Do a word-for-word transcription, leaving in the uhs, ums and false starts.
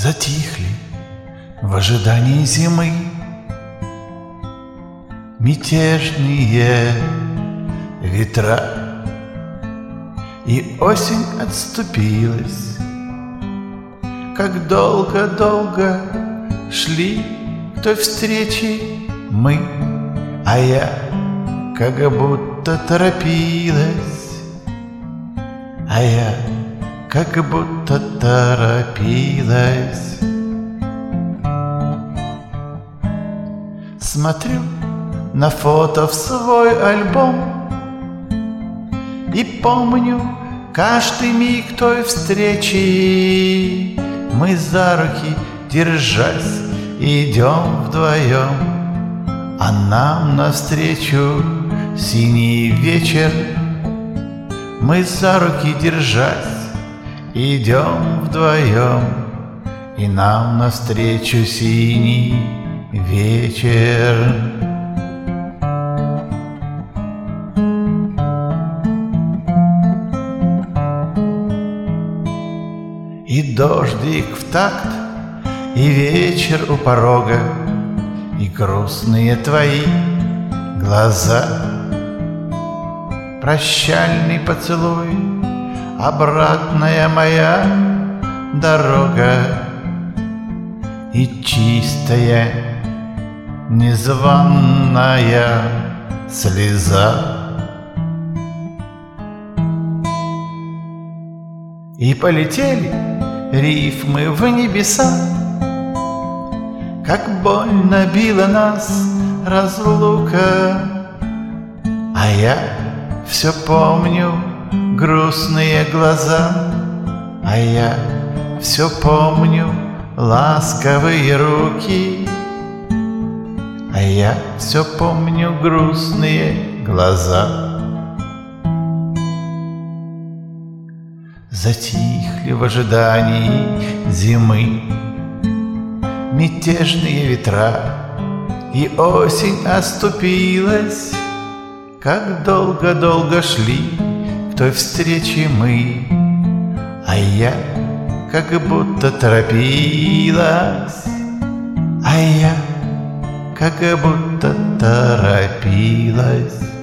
Затихли в ожидании зимы мятежные ветра, и осень отступилась. Как долго-долго шли к той встрече мы, а я как будто торопилась, а я как будто торопилась. Смотрю на фото в свой альбом и помню каждый миг той встречи. Мы за руки, держась, идем вдвоем, а нам навстречу синий вечер. Мы за руки, держась, идем вдвоем, и нам навстречу синий вечер. И дождик в такт, и вечер у порога, и грустные твои глаза. Прощальный поцелуй, обратная моя дорога, и чистая незваная слеза. И полетели рифмы в небеса, как больно била нас разлука. А я все помню грустные глаза, а я все помню ласковые руки, а я все помню грустные глаза. Затихли в ожидании зимы мятежные ветра, и осень оступилась. Как долго-долго шли к той встрече мы, а я как будто торопилась, а я как будто торопилась.